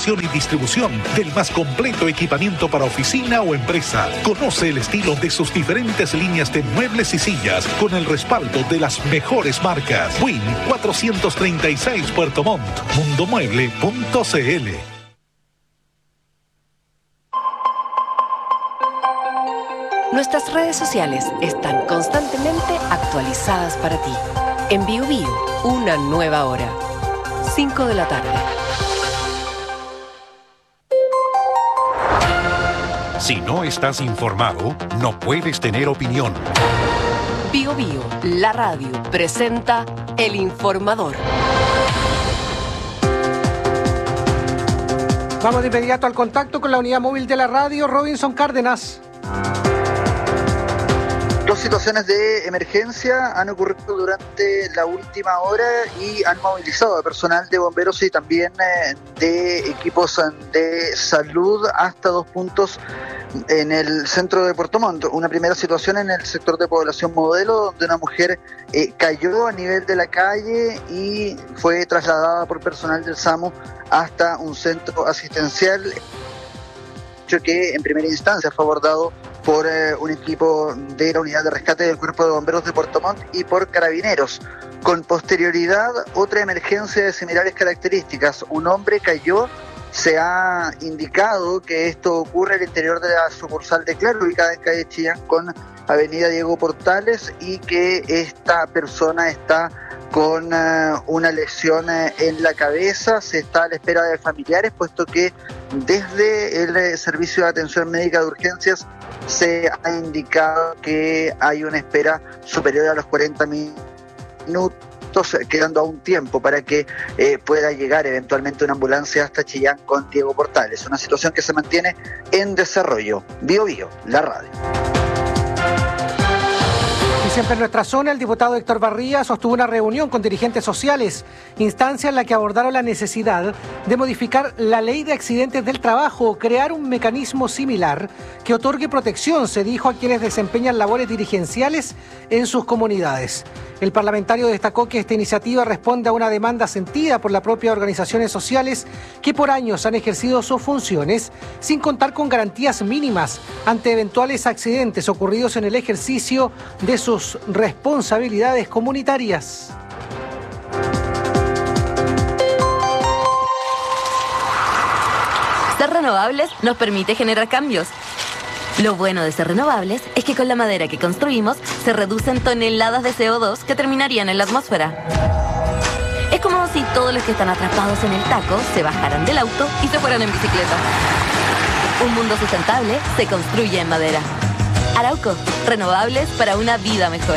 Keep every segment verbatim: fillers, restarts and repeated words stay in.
fabricación y distribución del más completo equipamiento para oficina o empresa. Conoce el estilo de sus diferentes líneas de muebles y sillas con el respaldo de las mejores marcas. Win cuatrocientos treinta y seis Puerto Montt, mundomueble punto c l. Nuestras redes sociales están constantemente actualizadas para ti. En Bio Bio, una nueva hora. cinco de la tarde. Si no estás informado, no puedes tener opinión. Bio Bio, la radio, presenta El Informador. Vamos de inmediato al contacto con la unidad móvil de la radio, Robinson Cárdenas. Dos situaciones de emergencia han ocurrido durante la última hora y han movilizado a personal de bomberos y también eh, de equipos de salud hasta dos puntos en el centro de Puerto Montt. Una primera situación en el sector de población Modelo, donde una mujer eh, cayó a nivel de la calle y fue trasladada por personal del SAMU hasta un centro asistencial, hecho que en primera instancia fue abordado por eh, un equipo de la unidad de rescate del Cuerpo de Bomberos de Puerto Montt y por Carabineros. Con posterioridad, otra emergencia de similares características. Un hombre cayó. Se ha indicado que esto ocurre al interior de la sucursal de Claro, ubicada en calle Chillán con avenida Diego Portales, y que esta persona está con uh, una lesión uh, en la cabeza. Se está a la espera de familiares, puesto que desde el uh, Servicio de Atención Médica de Urgencias se ha indicado que hay una espera superior a los cuarenta minutos, quedando aún tiempo para que eh, pueda llegar eventualmente una ambulancia hasta Chillán con Diego Portales. Una situación que se mantiene en desarrollo. Bio Bio, la radio. Y siempre en nuestra zona, el diputado Héctor Barría sostuvo una reunión con dirigentes sociales, instancia en la que abordaron la necesidad de modificar la ley de accidentes del trabajo o crear un mecanismo similar que otorgue protección, se dijo, a quienes desempeñan labores dirigenciales en sus comunidades. El parlamentario destacó que esta iniciativa responde a una demanda sentida por las propias organizaciones sociales que por años han ejercido sus funciones sin contar con garantías mínimas ante eventuales accidentes ocurridos en el ejercicio de sus responsabilidades comunitarias. Ser renovables nos permite generar cambios. Lo bueno de ser renovables es que con la madera que construimos se reducen toneladas de C O dos que terminarían en la atmósfera. Es como si todos los que están atrapados en el taco se bajaran del auto y se fueran en bicicleta. Un mundo sustentable se construye en madera. Arauco, renovables para una vida mejor.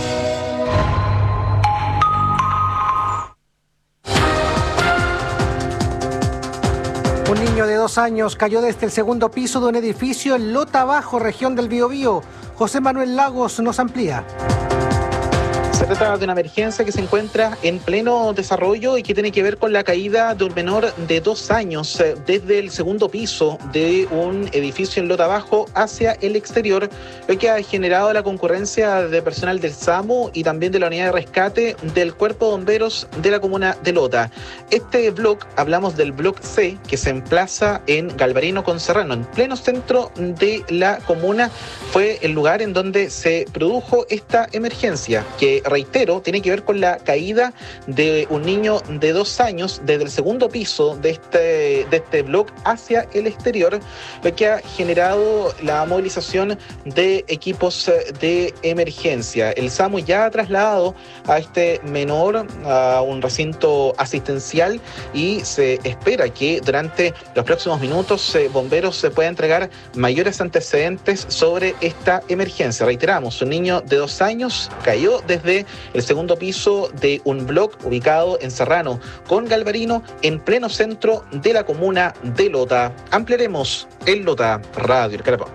Un niño de dos años cayó desde el segundo piso de un edificio en Lota Bajo, región del Biobío. José Manuel Lagos nos amplía. Se trata de una emergencia que se encuentra en pleno desarrollo y que tiene que ver con la caída de un menor de dos años desde el segundo piso de un edificio en Lota Bajo hacia el exterior, lo que ha generado la concurrencia de personal del SAMU y también de la unidad de rescate del Cuerpo de Bomberos de la comuna de Lota. Este bloque, hablamos del bloque C, que se emplaza en Galvarino con Serrano, en pleno centro de la comuna, fue el lugar en donde se produjo esta emergencia, que reitero, tiene que ver con la caída de un niño de dos años desde el segundo piso de este, de este bloque hacia el exterior, lo que ha generado la movilización de equipos de emergencia. El SAMU ya ha trasladado a este menor a un recinto asistencial y se espera que durante los próximos minutos eh, bomberos se puedan entregar mayores antecedentes sobre esta emergencia. Reiteramos, un niño de dos años cayó desde el segundo piso de un bloque ubicado en Serrano con Galvarino, en pleno centro de la comuna de Lota. Ampliaremos en Lota Radio El Carapón.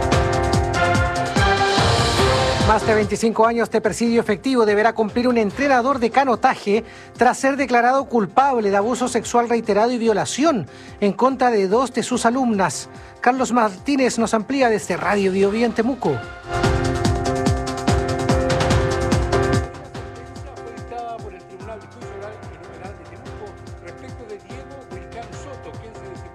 Más de veinticinco años de presidio efectivo deberá cumplir un entrenador de canotaje tras ser declarado culpable de abuso sexual reiterado y violación en contra de dos de sus alumnas. Carlos Martínez nos amplía desde Radio Biobío en Temuco. Por el Tribunal de Juicio Oral y Penal de Temuco respecto de Diego Wilcán Soto, quien se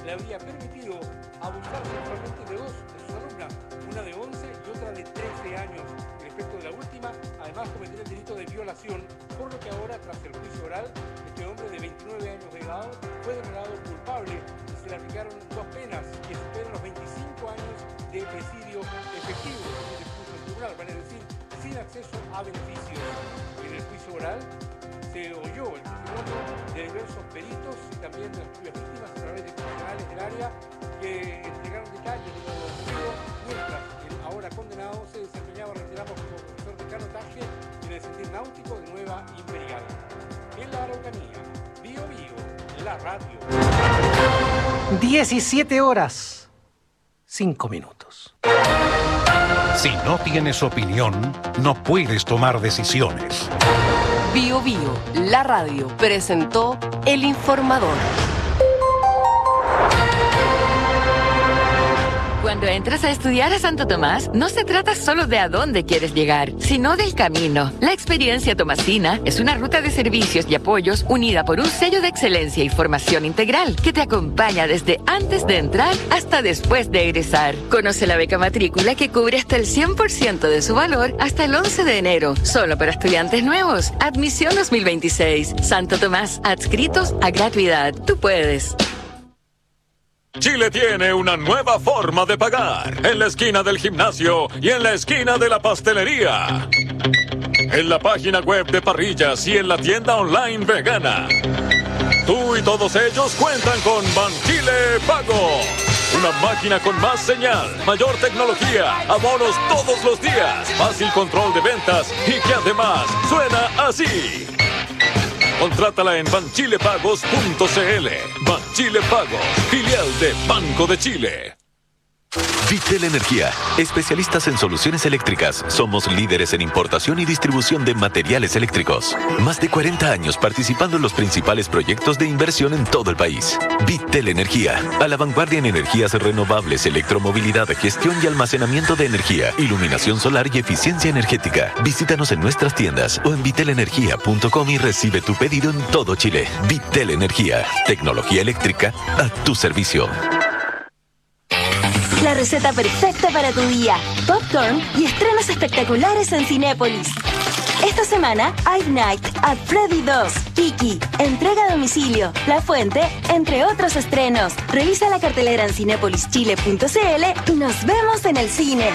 le habría permitido abusar sexualmente de dos de sus alumnas, una de once y otra de trece años. Respecto de la última, además cometió el delito de violación, por lo que ahora, tras el juicio oral, este hombre de veintinueve años de edad fue declarado culpable y se le aplicaron dos penas que superan los veinticinco años de presidio efectivo, que se puso en tribunal, vale decir, sin acceso a beneficios. En el juicio oral se oyó el testimonio de diversos peritos y también de las propias víctimas a través de profesionales del área que entregaron detalles de lo ocurrido mientras el ahora condenado se desempeñaba, retiramos, como profesor de canotaje en el sentir náutico de Nueva Imperial. En la Araucanía, Bío Bío, la radio. diecisiete horas, cinco minutos. Si no tienes opinión, no puedes tomar decisiones. Bío Bío, la radio, presentó El Informador. Cuando entras a estudiar a Santo Tomás, no se trata solo de a dónde quieres llegar, sino del camino. La experiencia tomasina es una ruta de servicios y apoyos unida por un sello de excelencia y formación integral que te acompaña desde antes de entrar hasta después de egresar. Conoce la beca matrícula que cubre hasta el cien por ciento de su valor hasta el once de enero, solo para estudiantes nuevos. Admisión dos mil veintiséis. Santo Tomás, adscritos a gratuidad. Tú puedes. Chile tiene una nueva forma de pagar. En la esquina del gimnasio y en la esquina de la pastelería. En la página web de Parrillas y en la tienda online vegana. Tú y todos ellos cuentan con Banchile Pago. Una máquina con más señal, mayor tecnología, abonos todos los días, fácil control de ventas y que además suena así. Contrátala en banchilepagos punto cl. Banchile Pagos, filial de Banco de Chile. Vitel Energía, especialistas en soluciones eléctricas. Somos líderes en importación y distribución de materiales eléctricos. Más de cuarenta años participando en los principales proyectos de inversión en todo el país. Vitel Energía, a la vanguardia en energías renovables, electromovilidad, gestión y almacenamiento de energía, iluminación solar y eficiencia energética. Visítanos en nuestras tiendas o en vitel energía punto com y recibe tu pedido en todo Chile. Vitel Energía, tecnología eléctrica a tu servicio. La receta perfecta para tu día. Popcorn y estrenos espectaculares en Cinépolis. Esta semana, Ive Night at Freddy dos, Tiki, entrega a domicilio, La Fuente, entre otros estrenos. Revisa la cartelera en cinépolis chile punto cl y nos vemos en el cine.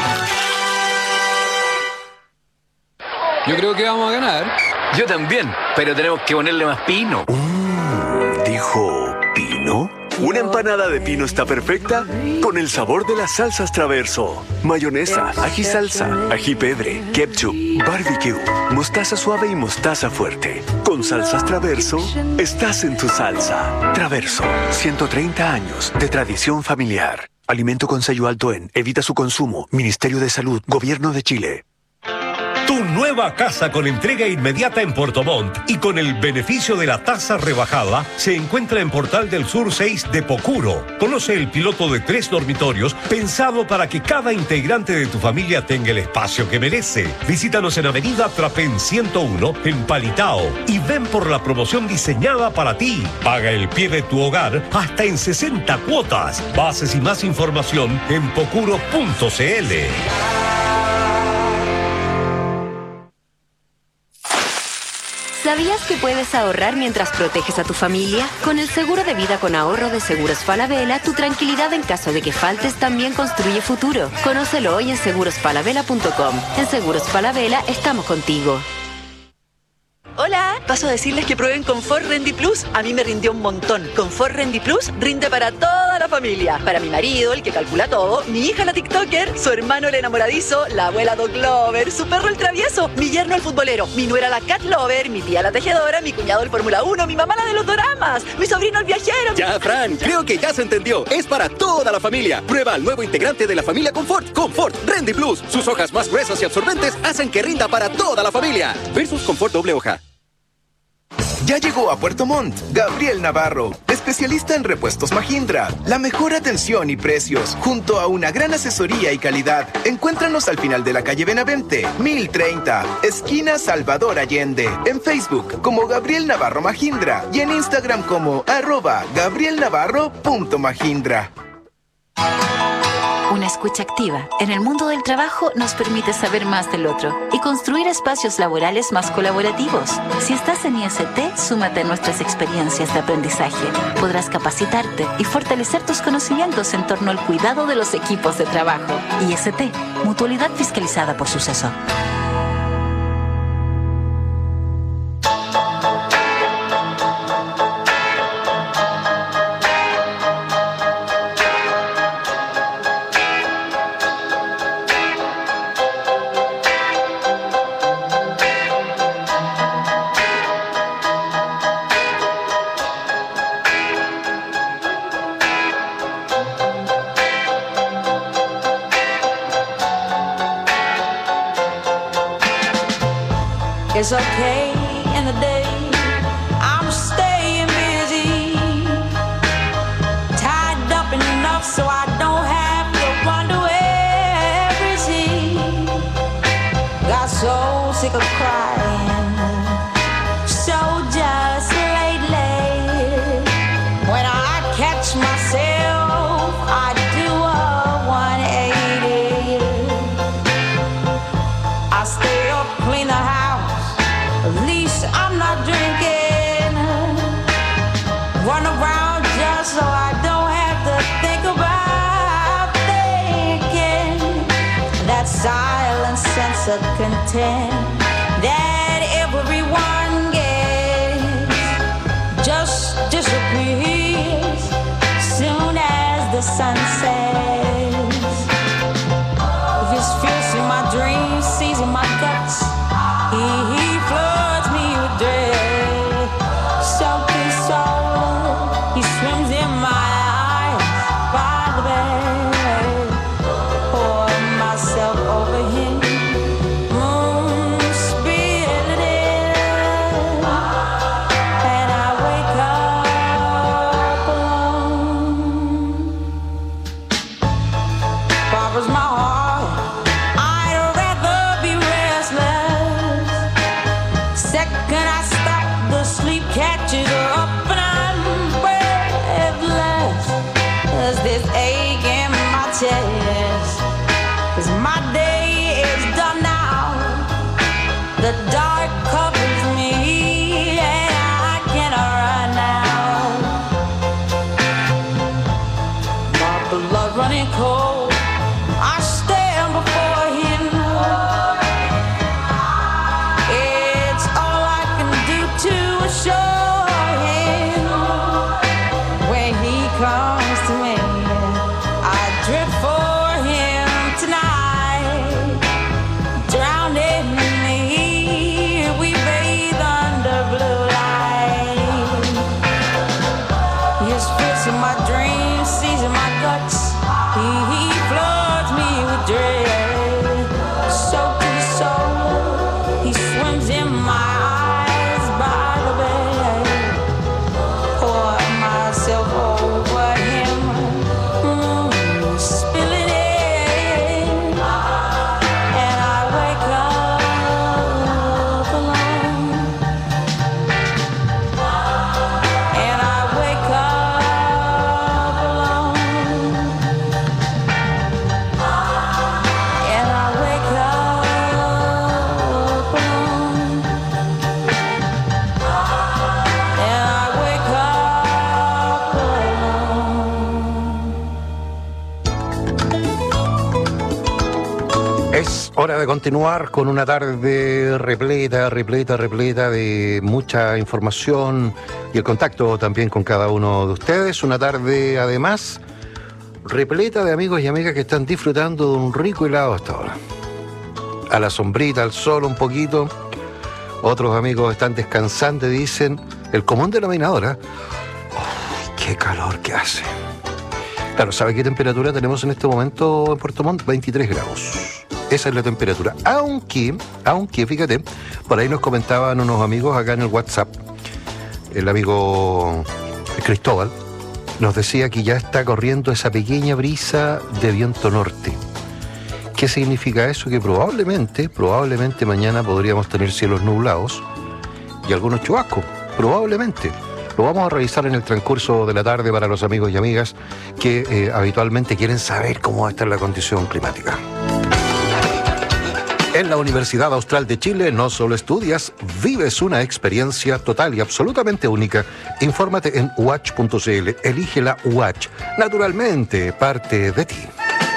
Yo creo que vamos a ganar. Yo también, pero tenemos que ponerle más pino. Mm, ¿dijo pino? Una empanada de pino está perfecta con el sabor de las salsas Traverso. Mayonesa, ají salsa, ají pedre, ketchup, barbecue, mostaza suave y mostaza fuerte. Con salsas Traverso, estás en tu salsa. Traverso, ciento treinta años de tradición familiar. Alimento con sello alto en Evita su consumo. Ministerio de Salud, Gobierno de Chile. Tu nueva casa con entrega inmediata en Puerto Montt y con el beneficio de la tasa rebajada se encuentra en Portal del Sur seis de Pocuro. Conoce el piloto de tres dormitorios pensado para que cada integrante de tu familia tenga el espacio que merece. Visítanos en Avenida Trapén ciento uno en Palitao y ven por la promoción diseñada para ti. Paga el pie de tu hogar hasta en sesenta cuotas. Bases y más información en pocuro punto cl. ¿Sabías que puedes ahorrar mientras proteges a tu familia? Con el seguro de vida con ahorro de Seguros Falabella, tu tranquilidad en caso de que faltes también construye futuro. Conócelo hoy en seguros falabella punto com. En Seguros Falabella estamos contigo. Hola, paso a decirles que prueben Confort Rendy Plus. A mí me rindió un montón. Confort Rendy Plus rinde para toda la familia. Para mi marido, el que calcula todo, mi hija la TikToker, su hermano el enamoradizo, la abuela Dog Lover, su perro el travieso, mi yerno el futbolero, mi nuera la Cat Lover, mi tía la tejedora, mi cuñado el Fórmula uno, mi mamá la de los doramas, mi sobrino el viajero. Ya, Fran, creo que ya se entendió. Es para toda la familia. Prueba el nuevo integrante de la familia Confort, Confort Rendy Plus. Sus hojas más gruesas y absorbentes hacen que rinda para toda la familia. Versus Confort doble hoja. Ya llegó a Puerto Montt Gabriel Navarro, especialista en repuestos Mahindra. La mejor atención y precios, junto a una gran asesoría y calidad. Encuéntranos al final de la calle Benavente, mil treinta, esquina Salvador Allende. En Facebook como Gabriel Navarro Mahindra y en Instagram como arroba gabrielnavarro punto mahindra. Una escucha activa en el mundo del trabajo nos permite saber más del otro y construir espacios laborales más colaborativos. Si estás en I S T, súmate a nuestras experiencias de aprendizaje. Podrás capacitarte y fortalecer tus conocimientos en torno al cuidado de los equipos de trabajo. I S T, mutualidad fiscalizada por Suceso. It's okay in the day, I'm staying busy, tied up enough so I don't have to wonder where is he. Got so sick of crying, so just lately, when I catch myself, I do a one eighty. I stay up, clean the house, at least I'm not drinking. Run around just so I don't have to think about thinking. That silent sense of content that everyone gets just disappears soon as the sun sets. If it's fierce in my dreams, seizing my guts, he, he floods me with dread. Soaking soul, he swims in my eyes by the bed. Pour myself over him, moon spilling in, and I wake up alone. Barbara's my heart, I'd rather be restless. Second I stop, the sleep catches up and I'm breathless. There's this ache in my chest, 'cause my day is done now. The dark covers me and I cannot run now. My blood running cold, I stand before him. It's all I can do to assure him. When he comes to me, I drift for him tonight. Drowned in me, we bathe under blue light. His fierce in my dreams, seizing my guts. He, he floods me with dread. Soaked to the soul, he swims in my eyes by the bed. Pour myself over him, mm, spilling in, and I wake up alone. And I wake up alone. And I wake up alone. And I wake up alone. Es hora de continuar con una tarde repleta, repleta, repleta de mucha información y el contacto también con cada uno de ustedes. Una tarde, además, repleta de amigos y amigas que están disfrutando de un rico helado hasta ahora. A la sombrita, al sol un poquito. Otros amigos están descansando y dicen, el común denominador, ¿eh? ¡Uy, qué calor que hace! Claro, ¿sabe qué temperatura tenemos en este momento en Puerto Montt? veintitrés grados. Esa es la temperatura. Aunque, aunque, fíjate, por ahí nos comentaban unos amigos acá en el WhatsApp el amigo Cristóbal nos decía que ya está corriendo esa pequeña brisa de viento norte. ¿Qué significa eso? Que probablemente, probablemente mañana podríamos tener cielos nublados y algunos chubascos, probablemente. Lo vamos a revisar en el transcurso de la tarde para los amigos y amigas que eh, habitualmente quieren saber cómo va a estar la condición climática. En la Universidad Austral de Chile no solo estudias, vives una experiencia total y absolutamente única. Infórmate en u h punto c l. Elige la U H. Naturalmente, parte de ti.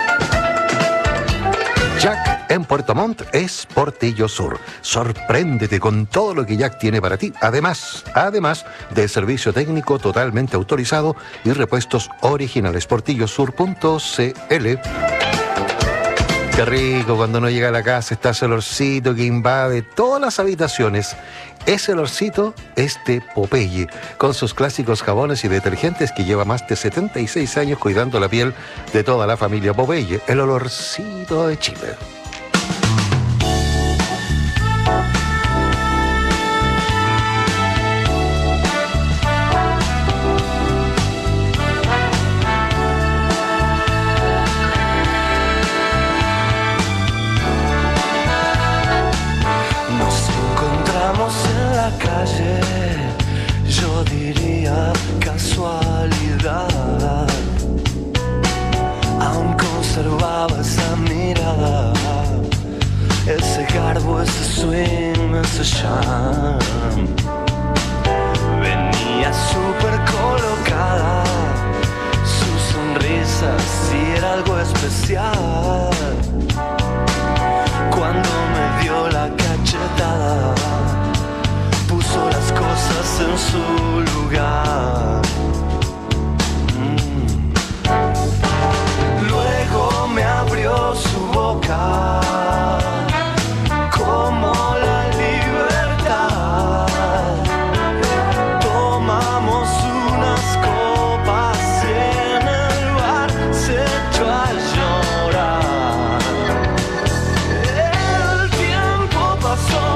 Jack en Puerto Montt es Portillo Sur. Sorpréndete con todo lo que Jack tiene para ti. Además, además de servicio técnico totalmente autorizado y repuestos originales. portillo sur punto c l. Qué rico cuando uno llega a la casa, está ese olorcito que invade todas las habitaciones. Ese olorcito es de Popeye, con sus clásicos jabones y detergentes que lleva más de setenta y seis años cuidando la piel de toda la familia Popeye. El olorcito de Chile. Calle, yo diría casualidad, aún conservaba esa mirada, ese garbo, ese swing, ese charm. Venía súper colocada, su sonrisa sí era algo especial. Cuando me dio la cachetada, puso las cosas en su lugar. Mm. Luego me abrió su boca como la libertad. Tomamos unas copas en el bar, se echó a llorar. El tiempo pasó.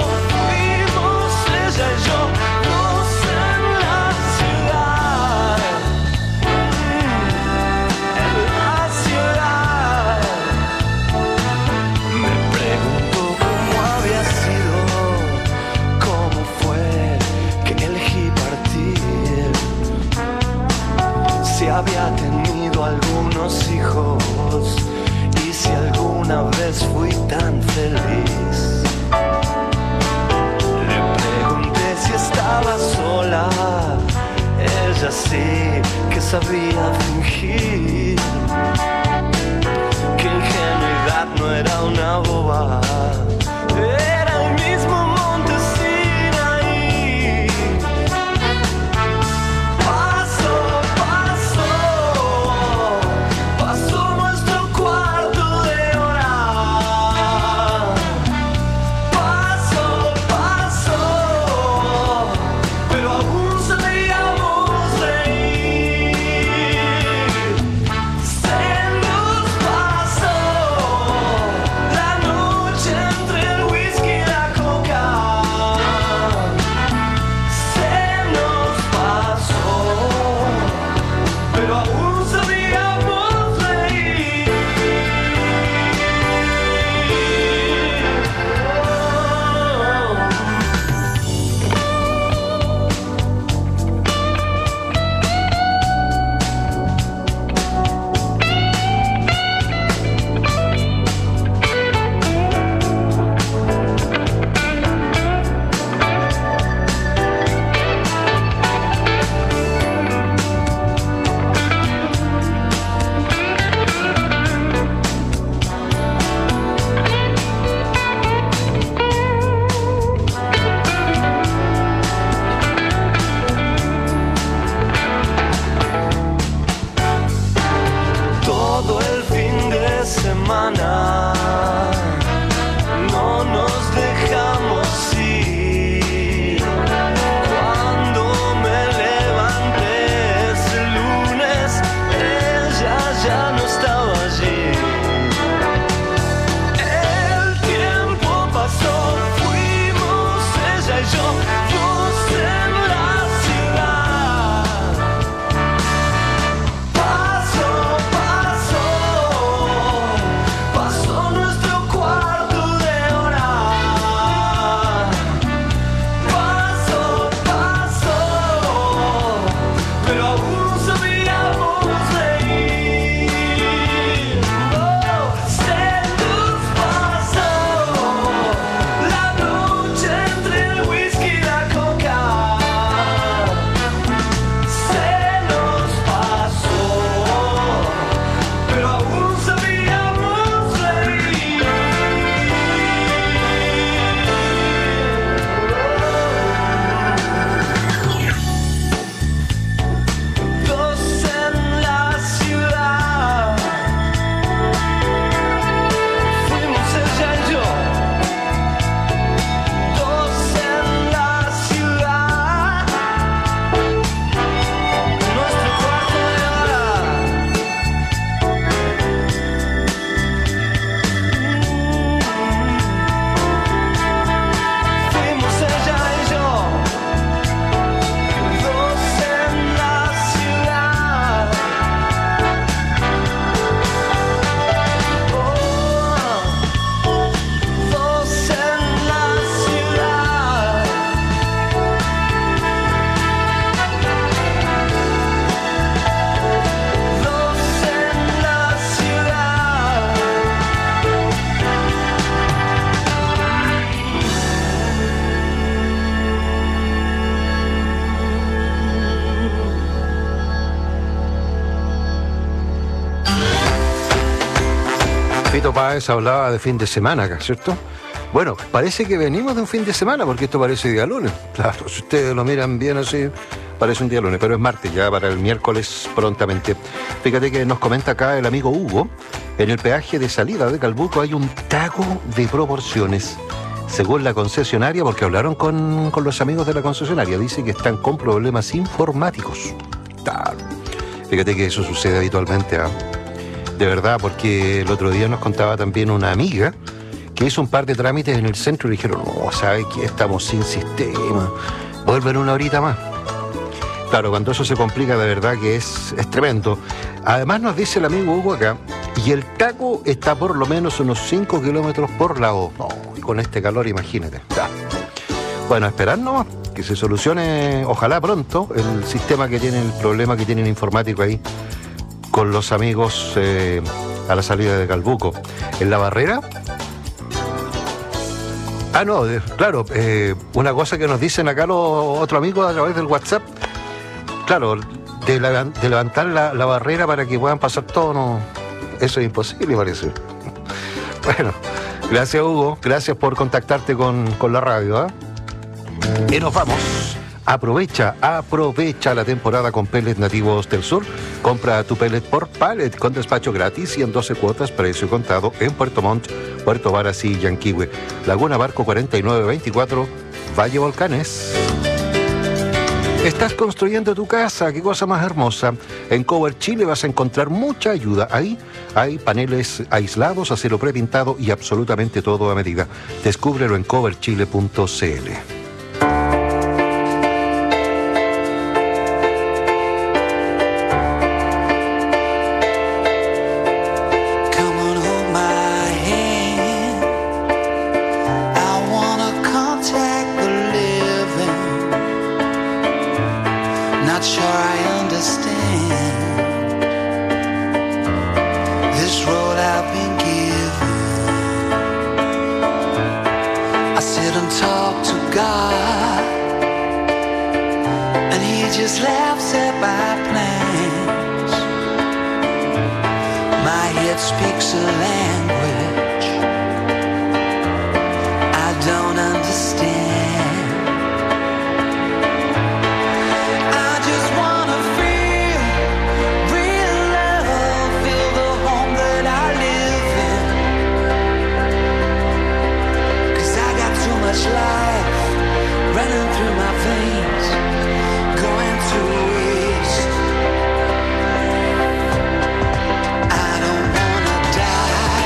Había tenido algunos hijos y si alguna vez fui tan feliz. Le pregunté si estaba sola, ella sí que sabía fingir, que ingenuidad no era una boba, era el mismo monte Sinaí. Páez hablaba de fin de semana acá, ¿cierto? Bueno, parece que venimos de un fin de semana, porque esto parece día lunes. Claro, si ustedes lo miran bien así, parece un día lunes, pero es martes ya, para el miércoles prontamente. Fíjate que nos comenta acá el amigo Hugo, en el peaje de salida de Calbuco hay un taco de proporciones. Según la concesionaria, porque hablaron con, con los amigos de la concesionaria, dice que están con problemas informáticos. Tal. Fíjate que eso sucede habitualmente, ¿eh? De verdad, porque el otro día nos contaba también una amiga que hizo un par de trámites en el centro y le dijeron, no, ¿sabes qué? Estamos sin sistema, vuelven una horita más. Claro, cuando eso se complica, de verdad que es, es tremendo. Además nos dice el amigo Hugo acá, y el taco está por lo menos unos cinco kilómetros por lado. No, y con este calor, imagínate. Ya. Bueno, esperar nomás que se solucione, ojalá pronto, el sistema que tienen, el problema que tienen informático ahí con los amigos eh, a la salida de Calbuco. En la barrera. Ah, no, de, claro, eh, una cosa que nos dicen acá los otros amigos a través del WhatsApp, claro, de, la, de levantar la, la barrera para que puedan pasar todo, no, eso es imposible, parece. Bueno, gracias Hugo, gracias por contactarte con, con la radio, ¿eh? Y nos vamos. Aprovecha, aprovecha la temporada con pellets nativos del sur. Compra tu pellet por pallet con despacho gratis y en doce cuotas, precio contado en Puerto Montt, Puerto Varas y Yanquihue. Laguna Barco cuarenta y nueve veinticuatro, Valle Volcanes. Estás construyendo tu casa, qué cosa más hermosa. En Cover Chile vas a encontrar mucha ayuda. Ahí hay paneles aislados, acero prepintado y absolutamente todo a medida. Descúbrelo en cover chile punto c l. I don't wanna die.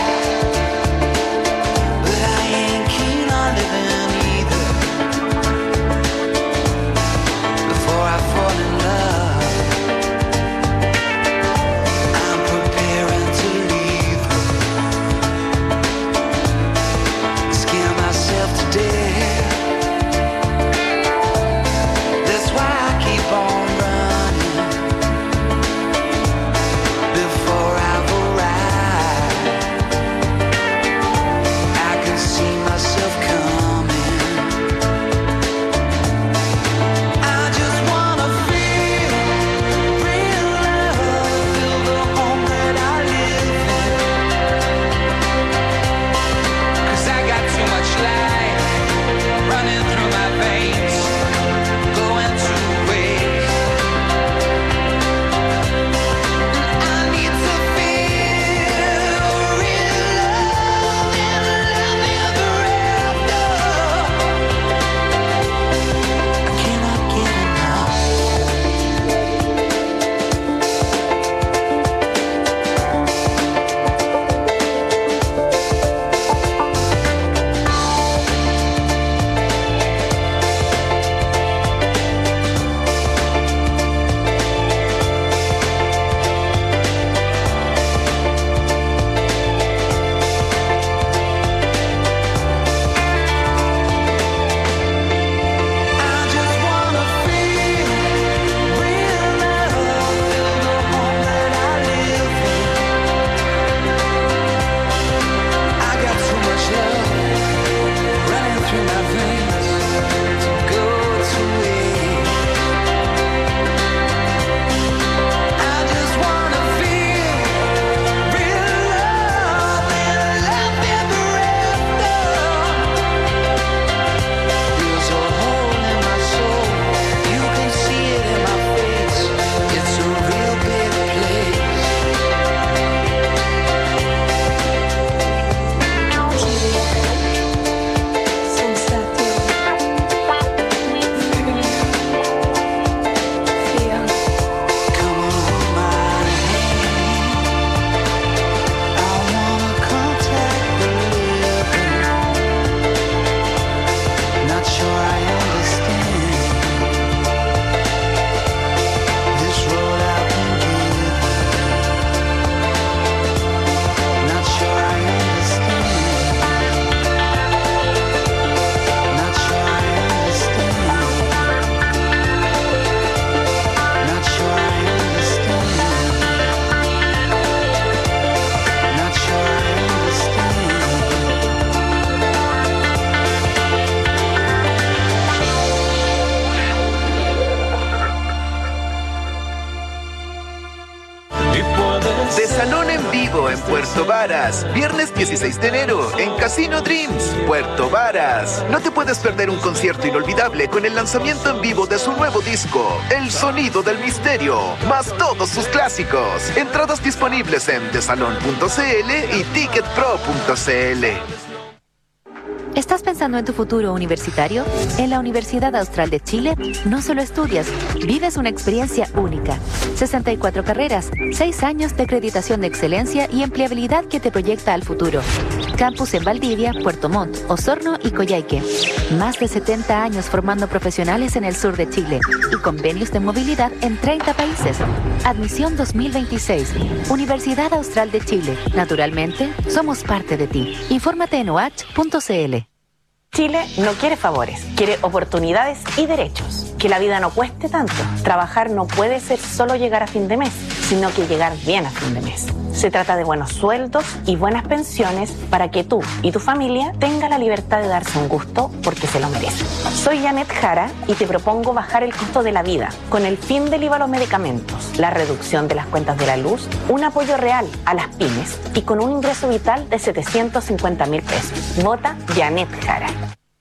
Lago en Puerto Varas. Viernes dieciséis de enero en Casino Dreams, Puerto Varas. No te puedes perder un concierto inolvidable con el lanzamiento en vivo de su nuevo disco, El Sonido del Misterio, más todos sus clásicos. Entradas disponibles en desalon punto c l y ticketpro punto c l. ¿Estás pensando en tu futuro universitario? En la Universidad Austral de Chile, no solo estudias, vives una experiencia única. sesenta y cuatro carreras, seis años de acreditación de excelencia y empleabilidad que te proyecta al futuro. Campus en Valdivia, Puerto Montt, Osorno y Coyhaique. Más de setenta años formando profesionales en el sur de Chile y convenios de movilidad en treinta países. Admisión dos mil veintiséis. Universidad Austral de Chile. Naturalmente, somos parte de ti. Infórmate en o h punto c l. Chile no quiere favores, quiere oportunidades y derechos. Que la vida no cueste tanto. Trabajar no puede ser solo llegar a fin de mes, sino que llegar bien a fin de mes. Se trata de buenos sueldos y buenas pensiones para que tú y tu familia tengan la libertad de darse un gusto porque se lo merecen. Soy Janet Jara y te propongo bajar el costo de la vida con el fin del I V A a los medicamentos, la reducción de las cuentas de la luz, un apoyo real a las pymes y con un ingreso vital de setecientos cincuenta mil pesos. Vota Janet Jara.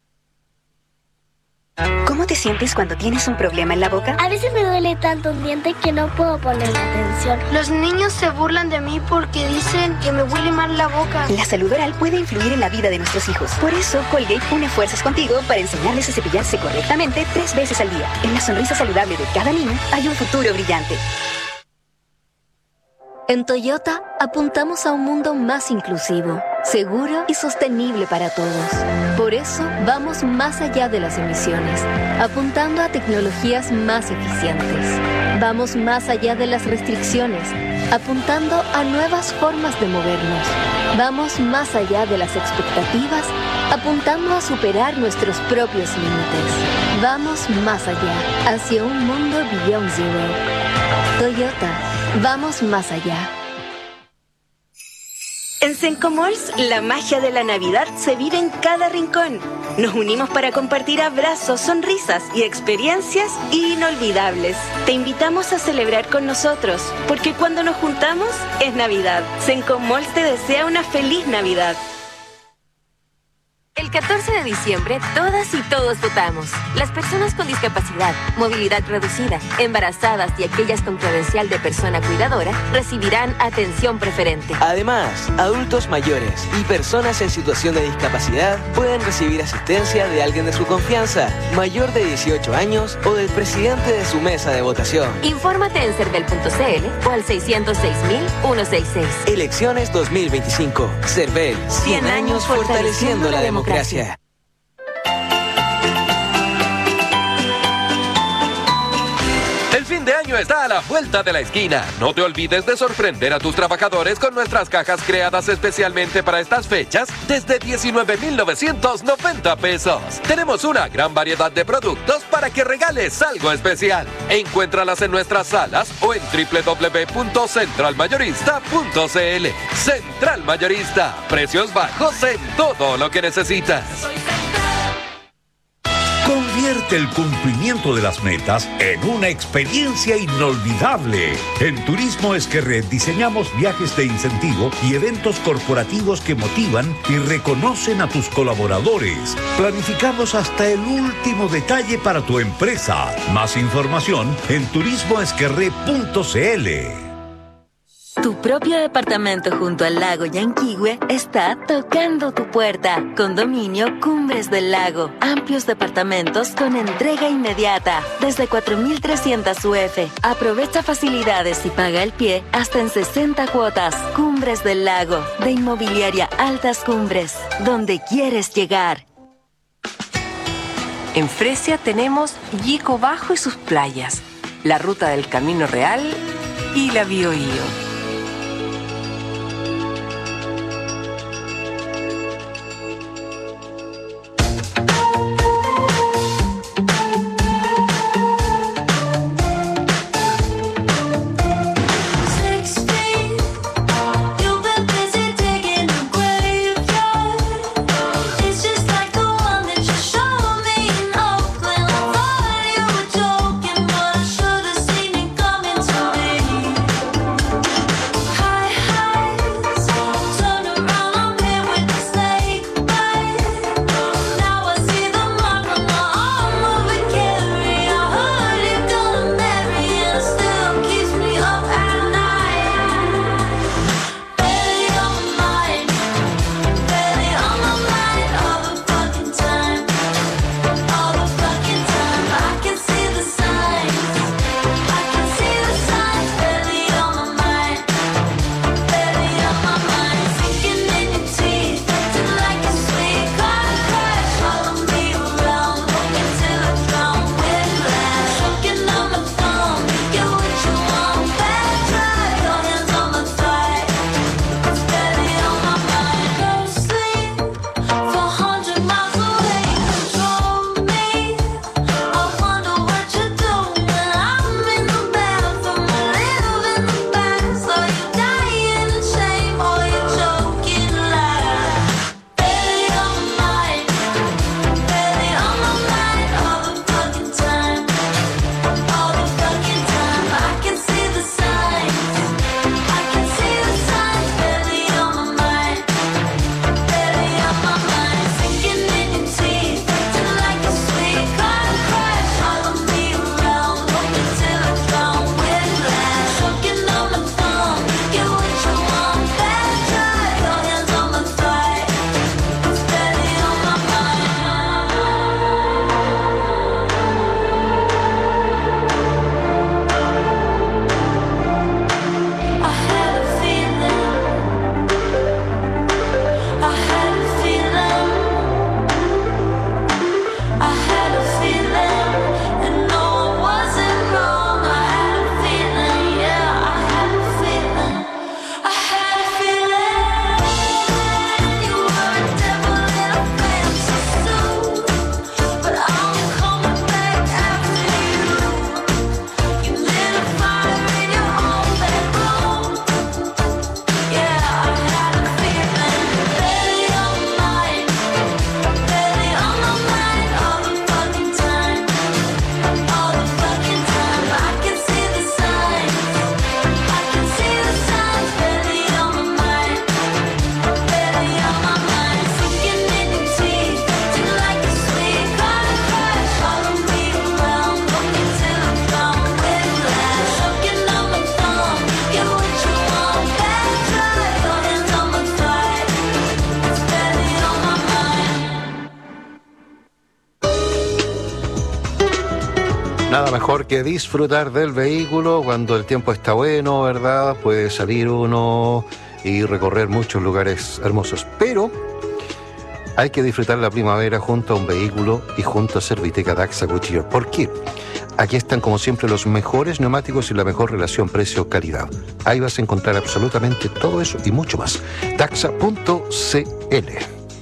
¿Cómo te sientes cuando tienes un problema en la boca? A veces me duele tanto un diente que no puedo poner atención. Los niños se burlan de mí porque dicen que me huele mal la boca. La salud oral puede influir en la vida de nuestros hijos. Por eso, Colgate une fuerzas contigo para enseñarles a cepillarse correctamente tres veces al día. En la sonrisa saludable de cada niño hay un futuro brillante. En Toyota, apuntamos a un mundo más inclusivo, seguro y sostenible para todos. Por eso, vamos más allá de las emisiones, apuntando a tecnologías más eficientes. Vamos más allá de las restricciones, apuntando a nuevas formas de movernos. Vamos más allá de las expectativas, apuntando a superar nuestros propios límites. Vamos más allá, hacia un mundo Beyond Zero. Toyota. Vamos más allá. En Sencomalls, la magia de la Navidad se vive en cada rincón. Nos unimos para compartir abrazos, sonrisas y experiencias inolvidables. Te invitamos a celebrar con nosotros, porque cuando nos juntamos es Navidad. Sencomalls te desea una feliz Navidad. El catorce de diciembre, todas y todos votamos. Las personas con discapacidad, movilidad reducida, embarazadas y aquellas con credencial de persona cuidadora recibirán atención preferente. Además, adultos mayores y personas en situación de discapacidad pueden recibir asistencia de alguien de su confianza, mayor de dieciocho años o del presidente de su mesa de votación. Infórmate en cervel punto c l o al seiscientos seis mil ciento sesenta y seis. Elecciones dos mil veinticinco. Cervel, cien años fortaleciendo la democracia. Gracias. El fin de año está a la vuelta de la esquina. No te olvides de sorprender a tus trabajadores con nuestras cajas creadas especialmente para estas fechas desde diecinueve mil novecientos noventa pesos. Tenemos una gran variedad de productos para que regales algo especial. Encuéntralas en nuestras salas o en doble u doble u doble u punto central mayorista punto c l. Central Mayorista. Precios bajos en todo lo que necesitas. Convierte el cumplimiento de las metas en una experiencia inolvidable. En Turismo Esquerret diseñamos viajes de incentivo y eventos corporativos que motivan y reconocen a tus colaboradores. Planificamos hasta el último detalle para tu empresa. Más información en turismo esquerret punto c l. Tu propio departamento junto al lago Yanquihue está tocando tu puerta. Condominio Cumbres del Lago. Amplios departamentos con entrega inmediata. Desde cuatro mil trescientos U F. Aprovecha facilidades y paga el pie hasta en sesenta cuotas. Cumbres del Lago. De Inmobiliaria Altas Cumbres. Donde quieres llegar. En Fresia tenemos Yico Bajo y sus playas, la ruta del Camino Real y la Biobío. Nada mejor que disfrutar del vehículo cuando el tiempo está bueno, ¿verdad? Puede salir uno y recorrer muchos lugares hermosos, pero hay que disfrutar la primavera junto a un vehículo y junto a Serviteca Daxa Goodyear. ¿Por qué? Aquí están, como siempre, los mejores neumáticos y la mejor relación precio-calidad. Ahí vas a encontrar absolutamente todo eso y mucho más. Daxa punto c l.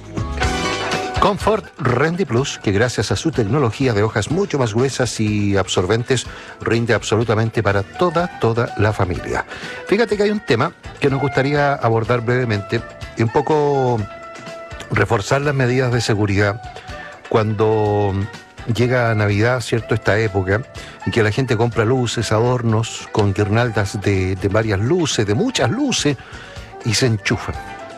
Comfort Rendy Plus, que gracias a su tecnología de hojas mucho más gruesas y absorbentes, rinde absolutamente para toda, toda la familia. Fíjate que hay un tema que nos gustaría abordar brevemente y un poco reforzar las medidas de seguridad cuando llega Navidad, ¿cierto? Esta época en que la gente compra luces, adornos con guirnaldas de, de varias luces, de muchas luces, y se enchufan.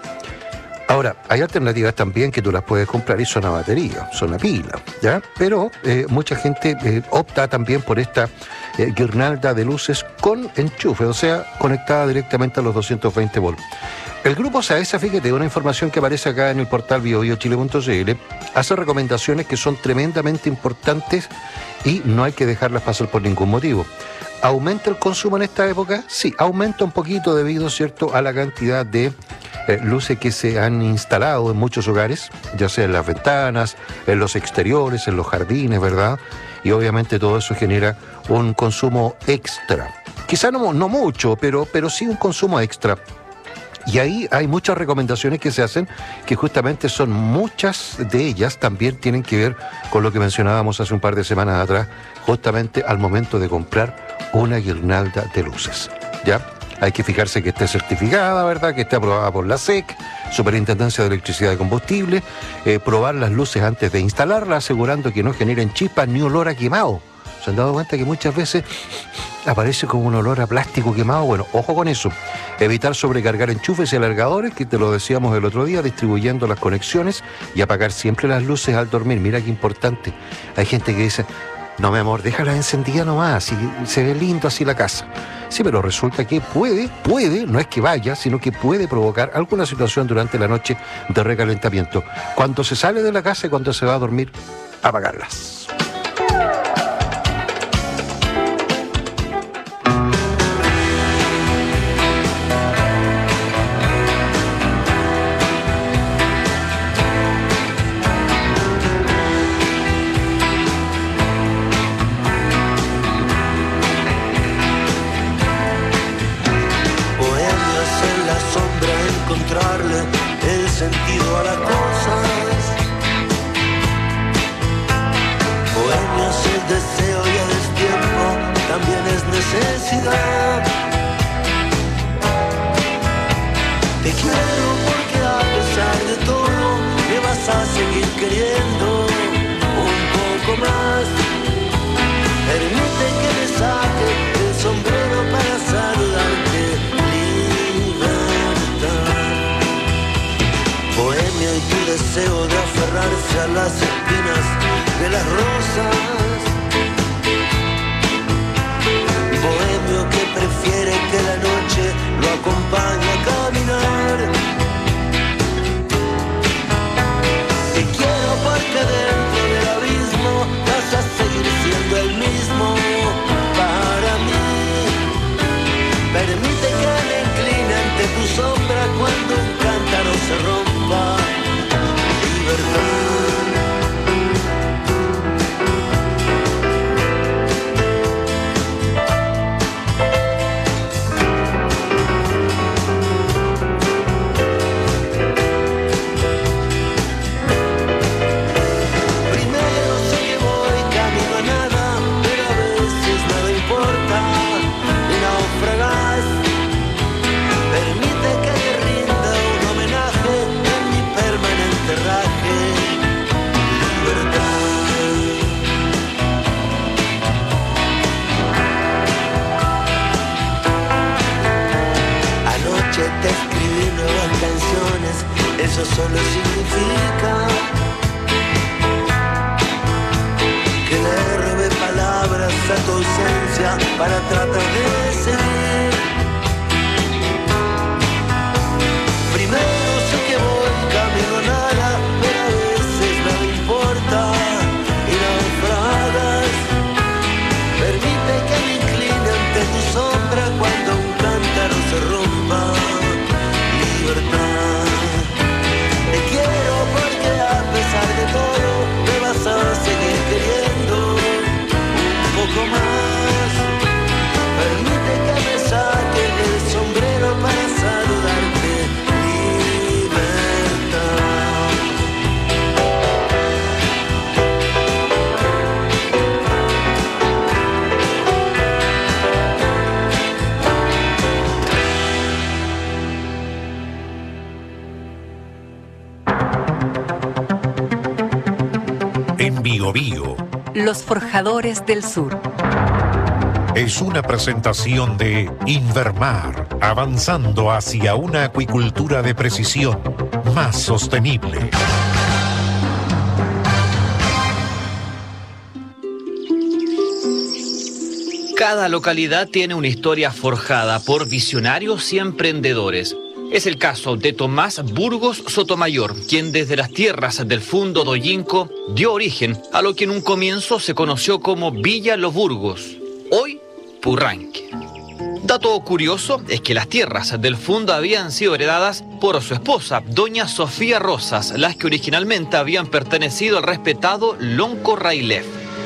Ahora, hay alternativas también que tú las puedes comprar y son a batería, son a pila, ¿ya? Pero eh, mucha gente eh, opta también por esta eh, guirnalda de luces con enchufe, o sea, conectada directamente a los doscientos veinte volts. El grupo SAESA, fíjate, una información que aparece acá en el portal bio bio chile punto c l, hace recomendaciones que son tremendamente importantes y no hay que dejarlas pasar por ningún motivo. ¿Aumenta el consumo en esta época? Sí, aumenta un poquito debido, ¿cierto?, a la cantidad de eh, luces que se han instalado en muchos hogares, ya sea en las ventanas, en los exteriores, en los jardines, ¿verdad? Y obviamente todo eso genera un consumo extra. Quizá no, no mucho, pero, pero sí un consumo extra. Y ahí hay muchas recomendaciones que se hacen, que justamente son muchas de ellas, también tienen que ver con lo que mencionábamos hace un par de semanas atrás, justamente al momento de comprar una guirnalda de luces, ¿ya? Hay que fijarse que esté certificada, ¿verdad? Que esté aprobada por la S E C, Superintendencia de Electricidad y Combustible, eh, probar las luces antes de instalarla, asegurando que no generen chispas ni olor a quemado. ¿Se han dado cuenta que muchas veces aparece como un olor a plástico quemado? Bueno, ojo con eso. Evitar sobrecargar enchufes y alargadores, que te lo decíamos el otro día, distribuyendo las conexiones, y apagar siempre las luces al dormir. Mira qué importante. Hay gente que dice: no, mi amor, déjala encendida nomás, y se ve lindo así la casa. Sí, pero resulta que puede, puede, no es que vaya, sino que puede provocar alguna situación durante la noche de recalentamiento. Cuando se sale de la casa y cuando se va a dormir, apagarlas. Sentido a las cosas, bohemio es el deseo y el destiempo, también es necesidad. Te quiero porque a pesar de todo me vas a seguir queriendo un poco más. Permite que me saque el sombrero para saludarte. Bohemio y tu deseo de aferrarse a las espinas de las rosas. Bohemio que prefiere que la noche lo acompañe a caminar. Te quiero porque dentro del abismo vas a seguir siendo el mismo para mí. Permite que me incline ante tu sombra cuando un cántaro se rompa. Eso solo significa que le robé palabras a tu ausencia para tratar de seguir. Primero sé que voy camino a nada, pero a veces nada importa y naufragas. Los Forjadores del Sur. Es una presentación de Invermar, avanzando hacia una acuicultura de precisión más sostenible. Cada localidad tiene una historia forjada por visionarios y emprendedores. Es el caso de Tomás Burgos Sotomayor, quien desde las tierras del Fundo Doyinco dio origen a lo que en un comienzo se conoció como Villa Los Burgos, hoy Purranque. Dato curioso es que las tierras del Fundo habían sido heredadas por su esposa, doña Sofía Rosas, las que originalmente habían pertenecido al respetado Lonco Railef.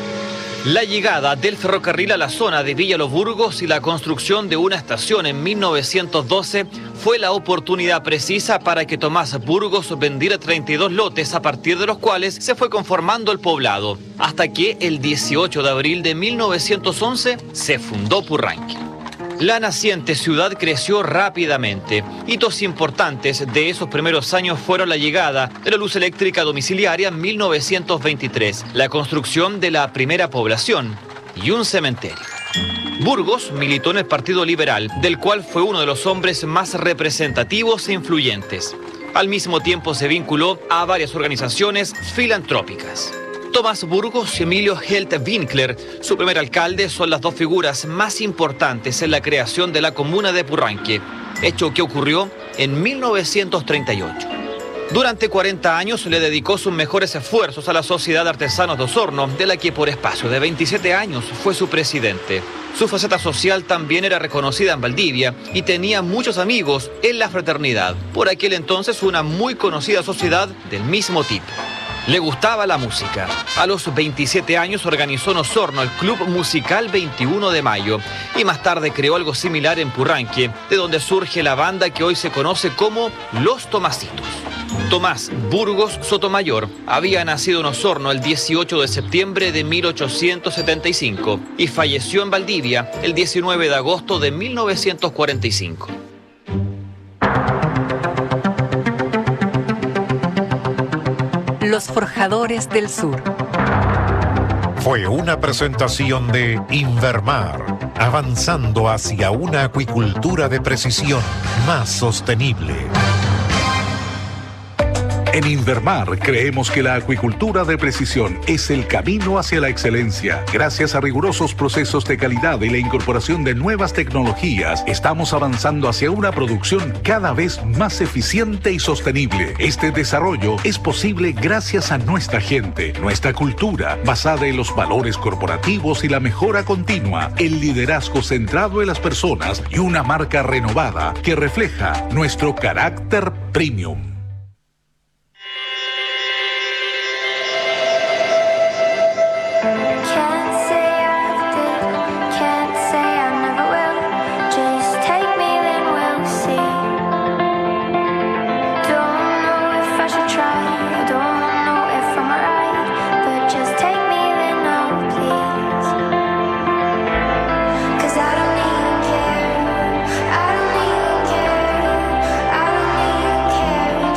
La llegada del ferrocarril a la zona de Villa Los Burgos y la construcción de una estación en mil novecientos doce fue la oportunidad precisa para que Tomás Burgos vendiera treinta y dos lotes, a partir de los cuales se fue conformando el poblado, hasta que el dieciocho de abril de mil novecientos once se fundó Purranque. La naciente ciudad creció rápidamente. Hitos importantes de esos primeros años fueron la llegada de la luz eléctrica domiciliaria en mil novecientos veintitrés, la construcción de la primera población y un cementerio. Burgos militó en el Partido Liberal, del cual fue uno de los hombres más representativos e influyentes. Al mismo tiempo se vinculó a varias organizaciones filantrópicas. Tomás Burgos y Emilio Helt Winkler, su primer alcalde, son las dos figuras más importantes en la creación de la comuna de Purranque, hecho que ocurrió en mil novecientos treinta y ocho. Durante cuarenta años le dedicó sus mejores esfuerzos a la Sociedad de Artesanos de Osorno, de la que por espacio de veintisiete años fue su presidente. Su faceta social también era reconocida en Valdivia y tenía muchos amigos en la fraternidad, por aquel entonces una muy conocida sociedad del mismo tipo. Le gustaba la música. A los veintisiete años organizó en Osorno el Club Musical veintiuno de mayo y más tarde creó algo similar en Purranque, de donde surge la banda que hoy se conoce como Los Tomasitos. Tomás Burgos Sotomayor había nacido en Osorno el dieciocho de septiembre de mil ochocientos setenta y cinco y falleció en Valdivia el diecinueve de agosto de mil novecientos cuarenta y cinco. Los Forjadores del Sur. Fue una presentación de Invermar, avanzando hacia una acuicultura de precisión más sostenible. En Invermar creemos que la acuicultura de precisión es el camino hacia la excelencia. Gracias a rigurosos procesos de calidad y la incorporación de nuevas tecnologías, estamos avanzando hacia una producción cada vez más eficiente y sostenible. Este desarrollo es posible gracias a nuestra gente, nuestra cultura, basada en los valores corporativos y la mejora continua, el liderazgo centrado en las personas y una marca renovada que refleja nuestro carácter premium. I don't even care.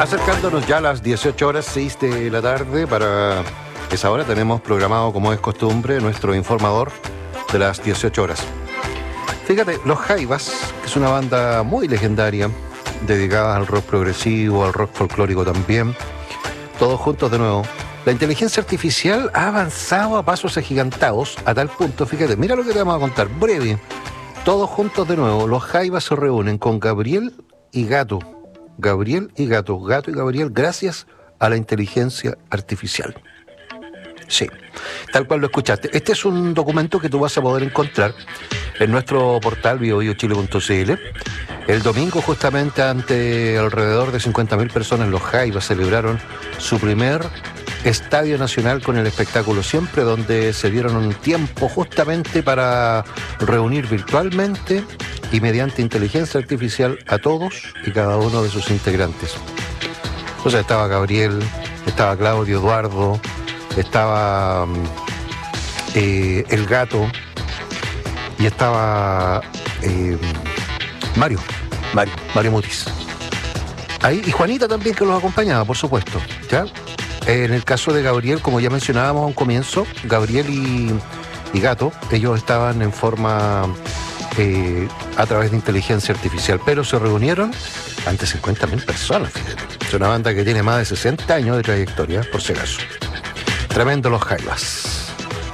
Acercándonos ya a las dieciocho horas, seis de la tarde. Para esa hora tenemos programado, como es costumbre, nuestro informador de las dieciocho horas. Fíjate, Los Jaivas, que es una banda muy legendaria, dedicada al rock progresivo, al rock folclórico también, todos juntos de nuevo. La inteligencia artificial ha avanzado a pasos agigantados a tal punto, fíjate, mira lo que te vamos a contar, breve. Todos juntos de nuevo, Los Jaivas se reúnen con Gabriel y Gato. Gabriel y Gato, Gato y Gabriel, gracias a la inteligencia artificial. Sí, tal cual lo escuchaste. Este es un documento que tú vas a poder encontrar en nuestro portal bio bio chile punto c l. El domingo, justamente ante alrededor de cincuenta mil personas, Los Jaivas celebraron su primer Estadio Nacional con el espectáculo Siempre, donde se dieron un tiempo justamente para reunir virtualmente y mediante inteligencia artificial a todos y cada uno de sus integrantes. Entonces estaba Gabriel, estaba Claudio Eduardo, estaba eh, el Gato y estaba eh, Mario, Mario, Mario Mutis. Ahí, y Juanita también, que los acompañaba, por supuesto, ¿ya? En el caso de Gabriel, como ya mencionábamos a un comienzo, Gabriel y, y Gato, ellos estaban en forma eh, a través de inteligencia artificial, pero se reunieron ante cincuenta mil personas, fíjate. Es una banda que tiene más de sesenta años de trayectoria, por si acaso. Tremendo Los Jaivas.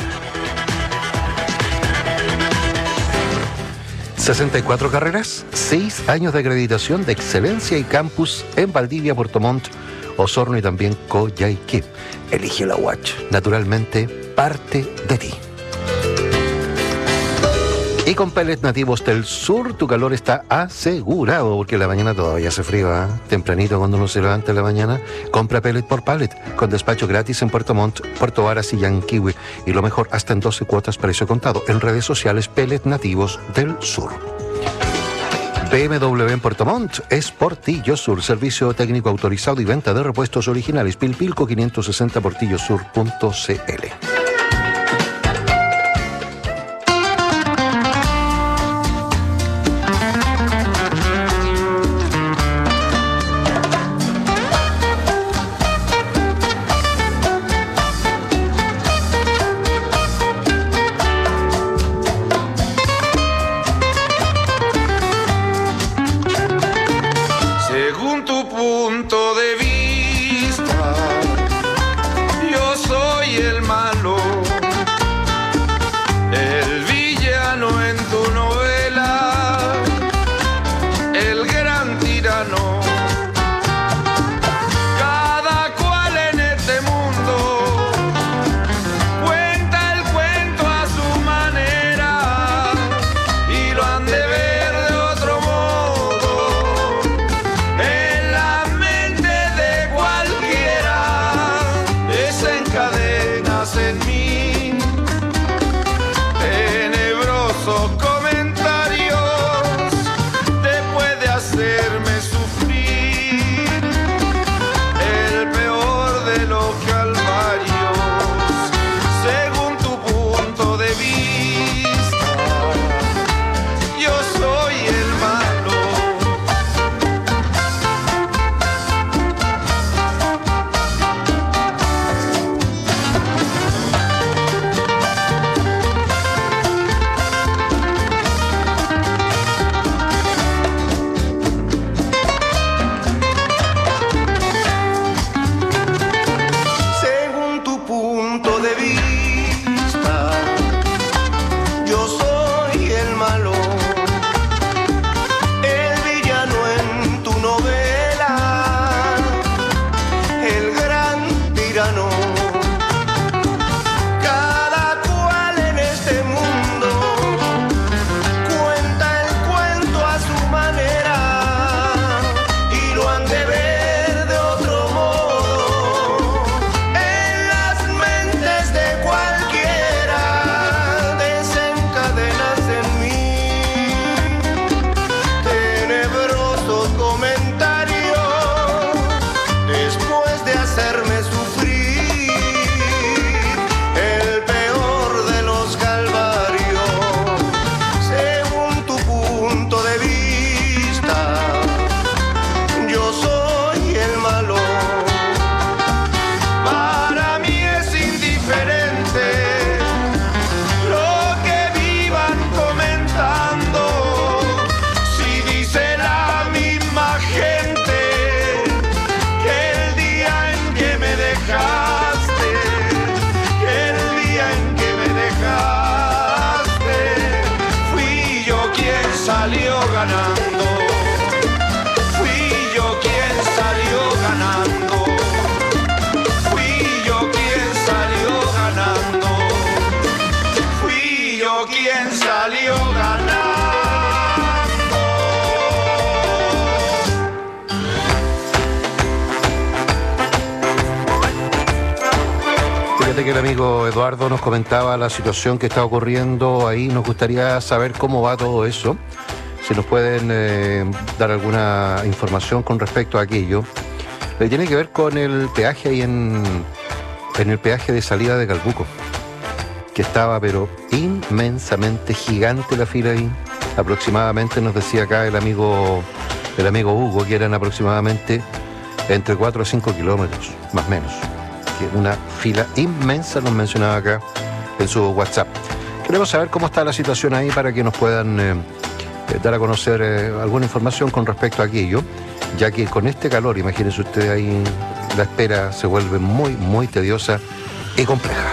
sesenta y cuatro carreras, seis años de acreditación de excelencia y campus en Valdivia, Puerto Montt, Osorno y también Coyhaique. Elige la Watch, naturalmente parte de ti. Y con Pellets Nativos del Sur, tu calor está asegurado, porque en la mañana todavía hace frío, ¿eh? Tempranito cuando uno se levanta en la mañana, compra pellet por pallet, con despacho gratis en Puerto Montt, Puerto Varas y Yanquihue. Y lo mejor, hasta en doce cuotas, precio contado. En redes sociales, Pellets Nativos del Sur. B M W en Puerto Montt es Portillo Sur, servicio técnico autorizado y venta de repuestos originales. Pilpilco quinientos sesenta portillo sur punto c l. Yo soy el malo Fíjate que el amigo Eduardo nos comentaba la situación que está ocurriendo ahí. Nos gustaría saber cómo va todo eso. Si nos pueden eh, dar alguna información con respecto a aquello. Eh, tiene que ver con el peaje ahí en, en el peaje de salida de Calbuco, que estaba pero inmensamente gigante la fila ahí. Aproximadamente, nos decía acá el amigo, el amigo Hugo, que eran aproximadamente entre cuatro a cinco kilómetros, más o menos. Que una fila inmensa, nos mencionaba acá en su WhatsApp. Queremos saber cómo está la situación ahí para que nos puedan eh, dar a conocer eh, alguna información con respecto a aquello, ya que con este calor, imagínense ustedes ahí, la espera se vuelve muy, muy tediosa y compleja.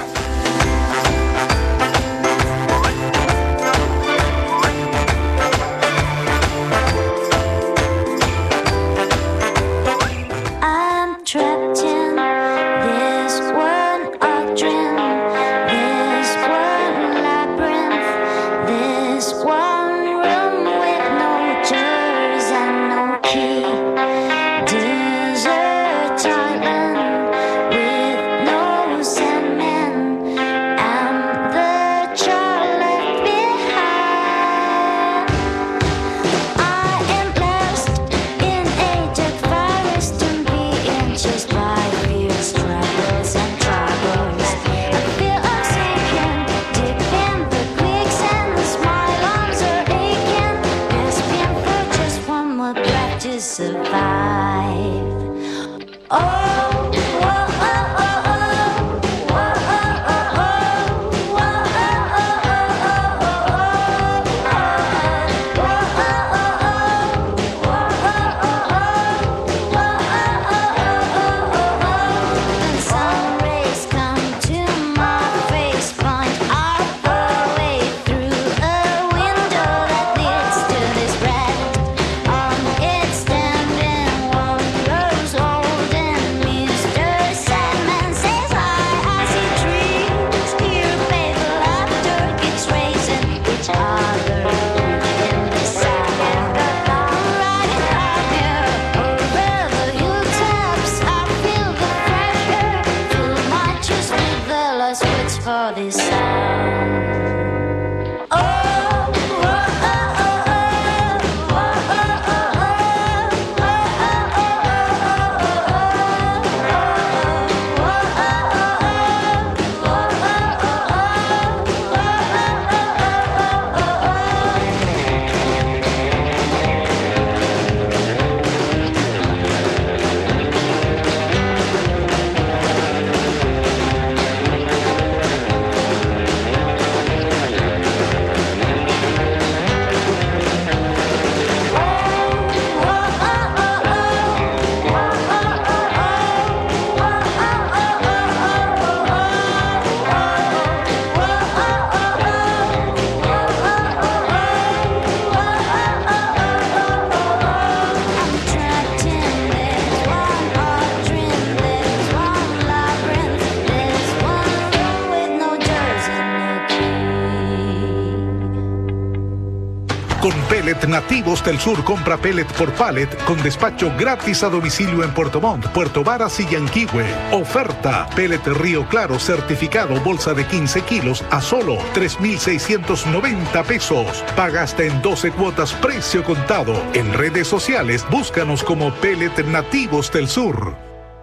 Nativos del Sur compra pellet por pallet con despacho gratis a domicilio en Puerto Montt, Puerto Varas y Yanquihue. Oferta: pellet Río Claro certificado bolsa de quince kilos a solo tres mil seiscientos noventa pesos. Paga hasta en doce cuotas precio contado. En redes sociales búscanos como Pellet Nativos del Sur.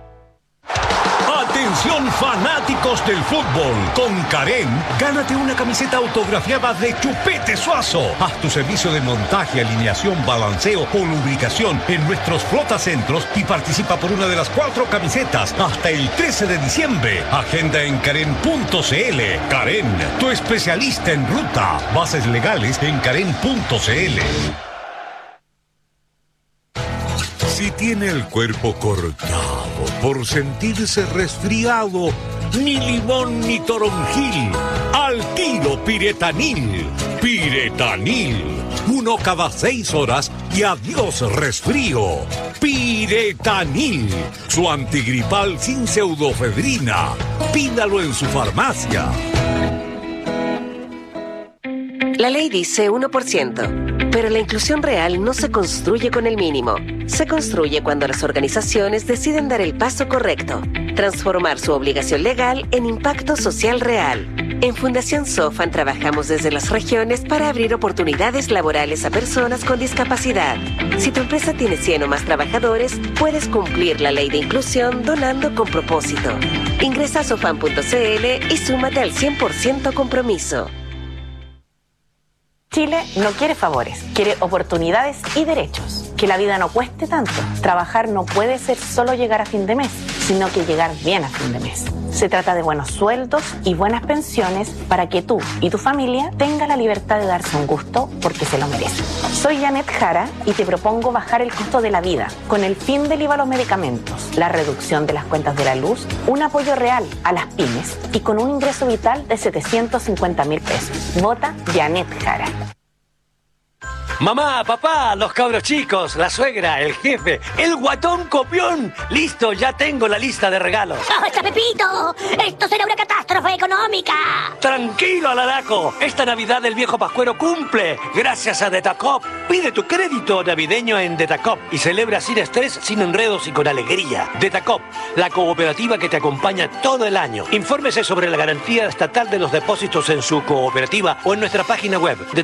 Atención fanáticos del fútbol, con Karen, gánate una camiseta autografiada de Chupete Suazo. Haz tu servicio de montaje, alineación, balanceo o lubricación en nuestros flotacentros y participa por una de las cuatro camisetas hasta el trece de diciembre. Agenda en karen punto cl. Karen, tu especialista en ruta. Bases legales en karen punto cl. Si tiene el cuerpo cortado por sentirse resfriado, ni limón ni toronjil, al tiro Piretanil. Piretanil, uno cada seis horas y adiós resfrío. Piretanil, su antigripal sin pseudofedrina. Pídalo en su farmacia. La ley dice uno por ciento, pero la inclusión real no se construye con el mínimo. Se construye cuando las organizaciones deciden dar el paso correcto. transformar su obligación legal en impacto social real. En Fundación Sofan trabajamos desde las regiones para abrir oportunidades laborales a personas con discapacidad. Si tu empresa tiene cien o más trabajadores, puedes cumplir la ley de inclusión donando con propósito. Ingresa a sofan punto c l y súmate al cien por ciento compromiso. Chile no quiere favores, quiere oportunidades y derechos. Que la vida no cueste tanto. Trabajar no puede ser solo llegar a fin de mes, sino que llegar bien a fin de mes. Se trata de buenos sueldos y buenas pensiones para que tú y tu familia tengan la libertad de darse un gusto porque se lo merecen. Soy Janet Jara y te propongo bajar el costo de la vida con el fin del I V A a los medicamentos, la reducción de las cuentas de la luz, un apoyo real a las pymes y con un ingreso vital de setecientos cincuenta mil pesos. Vota Janet Jara. Mamá, papá, los cabros chicos, la suegra, el jefe, el guatón copión. Listo, ya tengo la lista de regalos. ¡Basta, Pepito! ¡Esto será una catástrofe económica! Tranquilo, Alaraco. Esta Navidad el viejo Pascuero cumple. Gracias a Detacop. Pide tu crédito navideño en Detacop y celebra sin estrés, sin enredos y con alegría. Detacop, la cooperativa que te acompaña todo el año. Infórmese sobre la garantía estatal de los depósitos en su cooperativa o en nuestra página web.